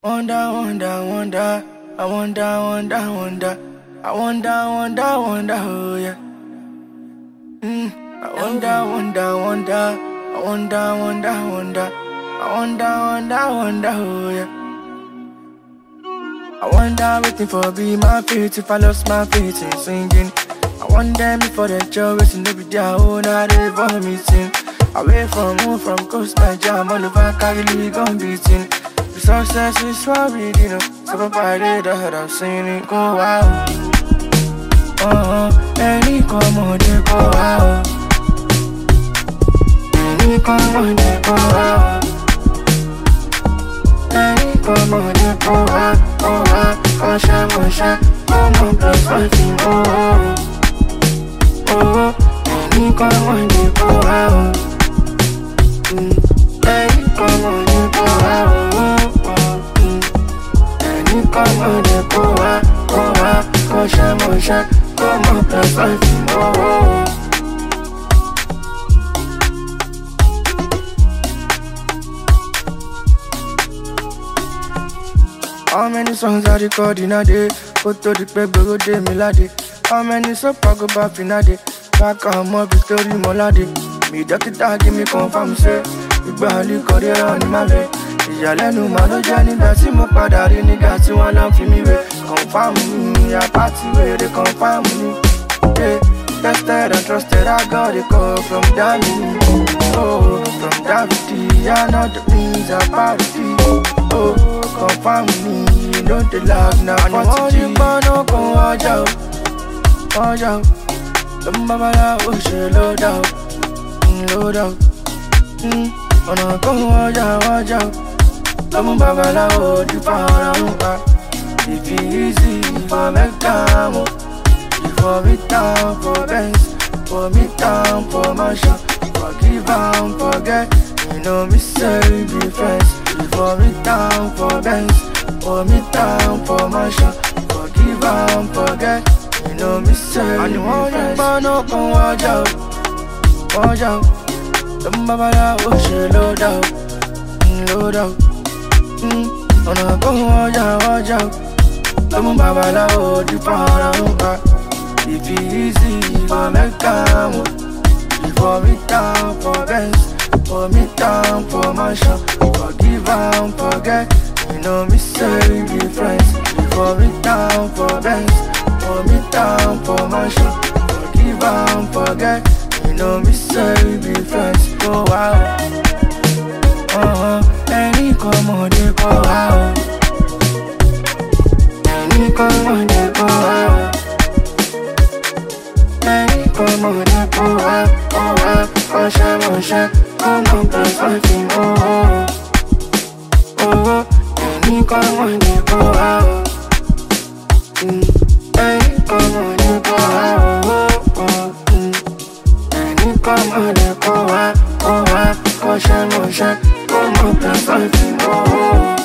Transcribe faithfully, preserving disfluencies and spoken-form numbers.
Wonder, wonder, wonder. I wonder, wonder, wonder. I wonder, wonder, wonder, oh yeah. Mm. I wonder, wonder, wonder. I wonder, wonder, wonder. I wonder, wonder, wonder, oh yeah. I wonder waiting for be my feet if I lost my feet in singing. I wonder before the job is in the video, oh, now they vomiting. Away from home, from coast, my jam, all over Cali, gun beating. The success is worried, you know. So provided that I'm seeing it go out. Uh-huh, any come on, they go out. Any come on, they go out. Any come on, they go out. Oh, out, oh, shine, oh, shine. Come on, plus one thing, oh, oh. Oh, any come on, they go out. Mm. Any come on, they go out. Come on, go out, go out, go shine, go shine. Come on, plus one thing, oh, oh. How many songs I record in a day? Go to the paper, go day, me lady. How many songs I go back in a day? Back on my story, my lady. Me doctor give me confirm, say. Big body, career on my way. Ìyàlẹ́nu mà ló jẹ́ nígbà tí mo padà rí nígbà tí wọ́n lọ fi mí wé. Confirm mi, apáti wèrè confirm mi. Yeah, tested and trusted, I got a call from Danny. Oh, from Davide, I know the things about it. Oh, confirm me, you know the love now. And you want you born up on watch out, watch out. Don't baba la oh she load out, load out. Mm, wanna go watch out, watch out. Come babalawo di paramuka. If it easy for me down, for me down for Benz, for me down for Masha, forgive and forget. You know me say we be friends. For me down for Benz, for me down for Masha, forgive and forget. You know me say we be friends. And you come watch out, watch out. Come babalawo she load out, load out. Mm, wanna go watch out, watch out. Come babalawo di paramuka. If it easy for me down, for me down for Benz, for me down for Masha, forgive and forget. You know me say we be friends. For me down for Benz, for me down for Masha, forgive and forget. You know me say we be friends. Go out. Uh-huh. Any come on, they go out. Any come on, they go out. Any come on, they go out. Go out, go shine, go shine. Come on, plus one thing, oh, oh. Oh, any come on, they go out. Mm. Any come on, they go out. Oh, oh. Mm. Any come on, they go out. Go out, go shine, go shine. Come on, plus one thing, oh, oh.